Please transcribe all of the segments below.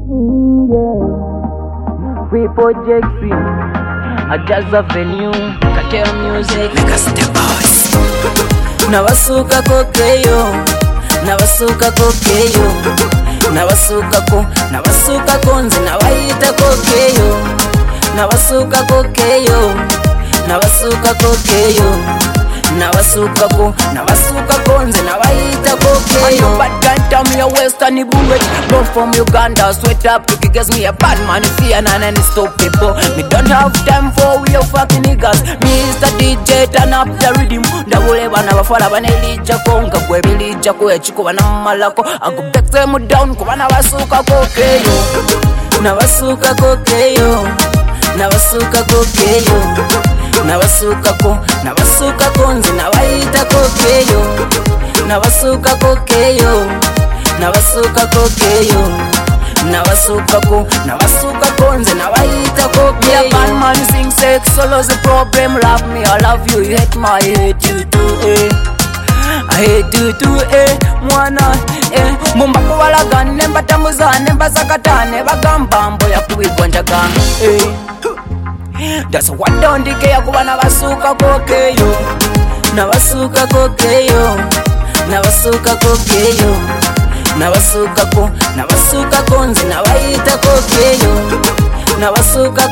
Free project free. A jazz venue. Cartel music. Make us the boys. Nabasuka kokeyo. Nabasuka kokeyo. Nabasuka konze nabayita kokeyo. Nabasuka kokeyo. Nabasuka konze nabayita kokeyo. Bad guy tell me a western bullet. Born from Uganda, sweat up, you gives me a bad man, fear and any stop people. Me don't have time for real fucking niggas. Mr. DJ turn up the rhythm. Ndabule bana bafala banelija konga kwe bilija kwe chiko bana malako. Ago back them down kwa bana basuka kokeyo. Nabasuka kokeyo. Nabasuka konze nabayita kokeyo. Nabasuka konze nabayita kokeyo. Yeah, bad man sing sex solo's a problem. Love me, I love you, you hate me, I hate you too, I hate you too, mwana, mumba kuwalagane, mbatamuzane, mbasakatane, bagamba mboya kuwibwa njagana, That's what don't decay kuba nabasuka kokeyo. Nabasuka konze nabayita kokeyo. Nabasuka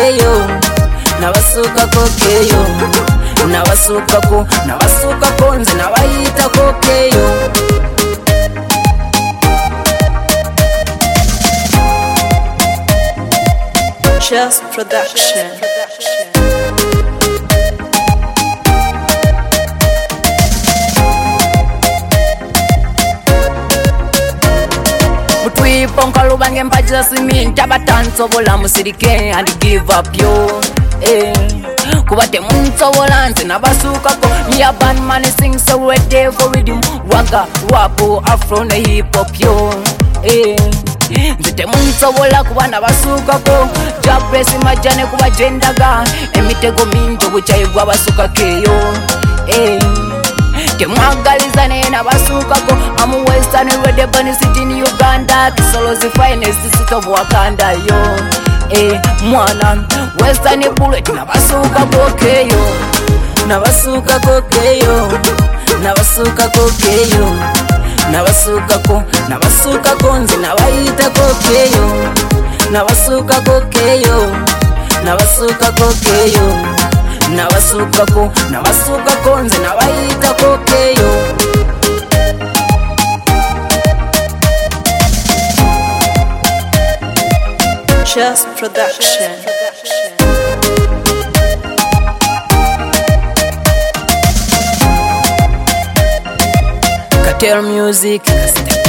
konze nabayita kokeyo. Just production. Mutwiponka lubange mpaja siminta batansobola musirike and give up yo. Kubate munsobola nze nabasukako. Me a band man sing so we day for rhythm. Wagga, wapo, afro ne hip hop yo. Nzite munsobola kuba nabasukako. Japresi majane kuba jendaga. Emitego minto buchayibwa basuka keyo. Temwagalizane nabasukako. I'm western red bunny city in Uganda. Kisolo's the finest city of Wakanda yo. Mwana western bullet nabasuka kokeyo. Nabasuka konze nabayita kokeyo. Nabasuka konze nabayita kokeyo. Just production. Cartel music.